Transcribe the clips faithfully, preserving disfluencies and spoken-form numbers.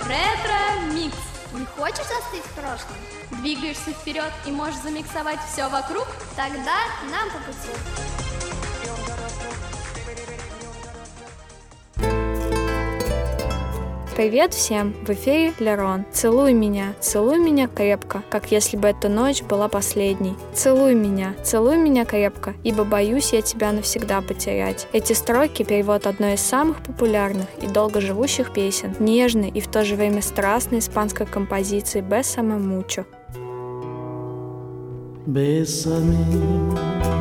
Ретро-микс. Не хочешь застыть в прошлом? Двигаешься вперед и можешь замиксовать все вокруг? Тогда нам по пути. Привет всем! В эфире Лерон. Целуй меня, целуй меня крепко, как если бы эта ночь была последней. Целуй меня, целуй меня крепко, ибо боюсь я тебя навсегда потерять. Эти строки — перевод одной из самых популярных и долгоживущих песен, нежной и в то же время страстной испанской композиции «Bésame mucho». Bésame,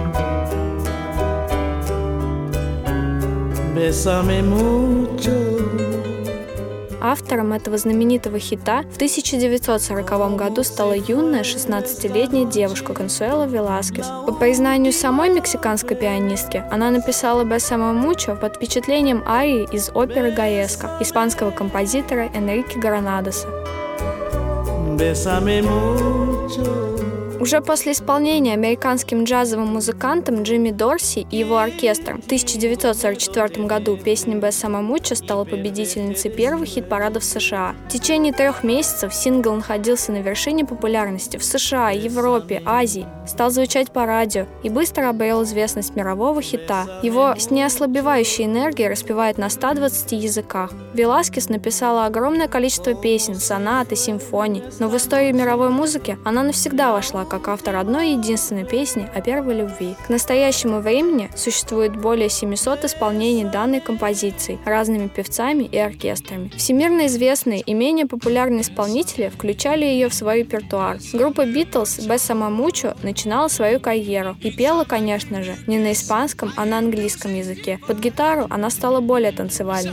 bésame mucho. Автором этого знаменитого хита в тысяча девятьсот сороковом году стала юная шестнадцатилетняя девушка Консуэла Веласкес. По признанию самой мексиканской пианистки, она написала «Bésame mucho» под впечатлением арии из оперы «Гаэска» испанского композитора Энрике Гранадеса. Bésame mucho. Уже после исполнения американским джазовым музыкантом Джимми Дорси и его оркестром в тысяча девятьсот сорок четвёртом году песня «Bésame mucho» стала победительницей первых хит-парадов США. В течение трех месяцев сингл находился на вершине популярности в США, Европе, Азии, стал звучать по радио и быстро обрел известность мирового хита. Его с неослабевающей энергией распевают на ста двадцати языках. Веласкес написала огромное количество песен, сонат и симфоний, но в историю мировой музыки она навсегда вошла как автор одной единственной песни о первой любви. К настоящему времени существует более семисот исполнений данной композиции разными певцами и оркестрами. Всемирно известные и менее популярные исполнители включали ее в свой репертуар. Группа Beatles «Bésame mucho» начинала свою карьеру и пела, конечно же, не на испанском, а на английском языке. Под гитару она стала более танцевальной.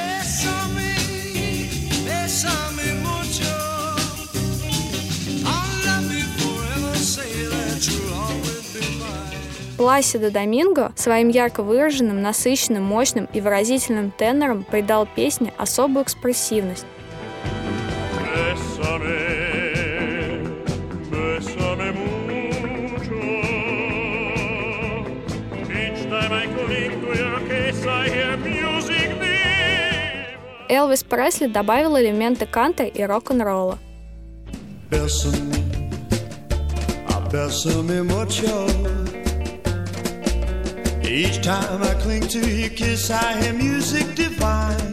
Пласидо Доминго своим ярко выраженным, насыщенным, мощным и выразительным тенором придал песне особую экспрессивность. Элвис Пресли добавил элементы кантри и рок-н-ролла. Each time I cling to your kiss, I hear music divine.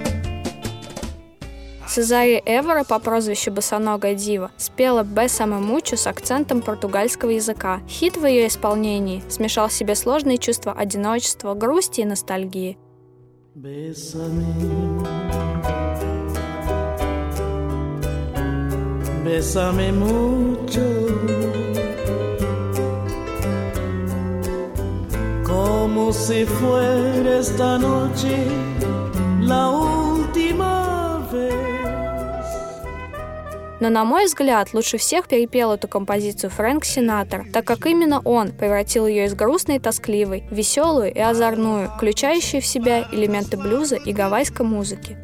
Сезария Эвора по прозвищу «Босоногая дива» спела «Bésame mucho» с акцентом португальского языка. Хит в ее исполнении смешал в себе сложные чувства одиночества, грусти и ностальгии. Bésame, bésame mucho. Como si fuera esta noche la última vez. Но, на мой взгляд, лучше всех перепел эту композицию Фрэнк Синатра, так как именно он превратил ее из грустной и тоскливой в веселую и озорную, включающую в себя элементы блюза и гавайской музыки.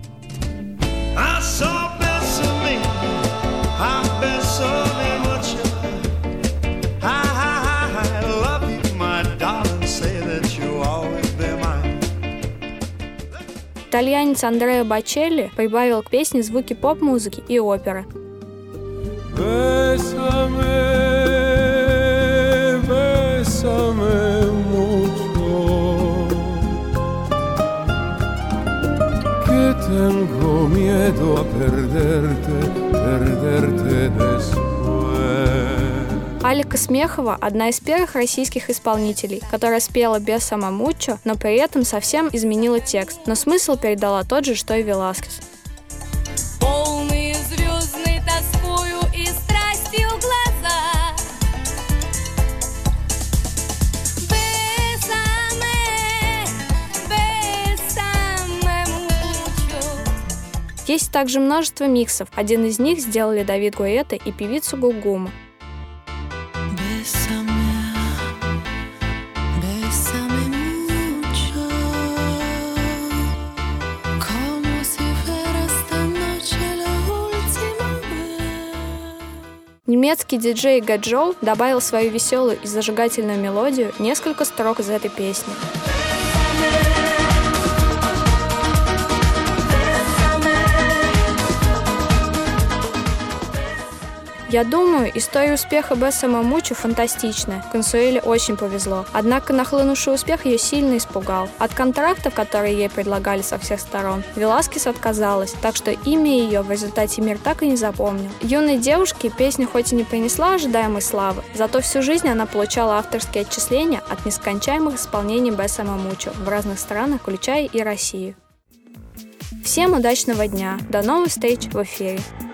Итальянец Андреа Бочелли прибавил к песне звуки поп-музыки и оперы. Bésame, bésame mucho, que tengo miedo a perderte, perderte después. Алика Смехова – одна из первых российских исполнителей, которая спела «Bésame mucho», но при этом совсем изменила текст, но смысл передала тот же, что и Веласкес. Полные звездной тоскою и страстью глаза. Bésame, bésame mucho. Есть также множество миксов. Один из них сделали Давид Гуэта и певица Гугума. Немецкий диджей Гаджоу добавил в свою веселую и зажигательную мелодию несколько строк из этой песни. Я думаю, история успеха Бессама Мучо фантастичная. Консуэле очень повезло. Однако нахлынувший успех ее сильно испугал. От контрактов, которые ей предлагали со всех сторон, Веласкес отказалась, так что имя ее в результате мир так и не запомнил. Юной девушке песня хоть и не принесла ожидаемой славы, зато всю жизнь она получала авторские отчисления от нескончаемых исполнений Бессама Мучо в разных странах, включая и Россию. Всем удачного дня! До новых встреч в эфире!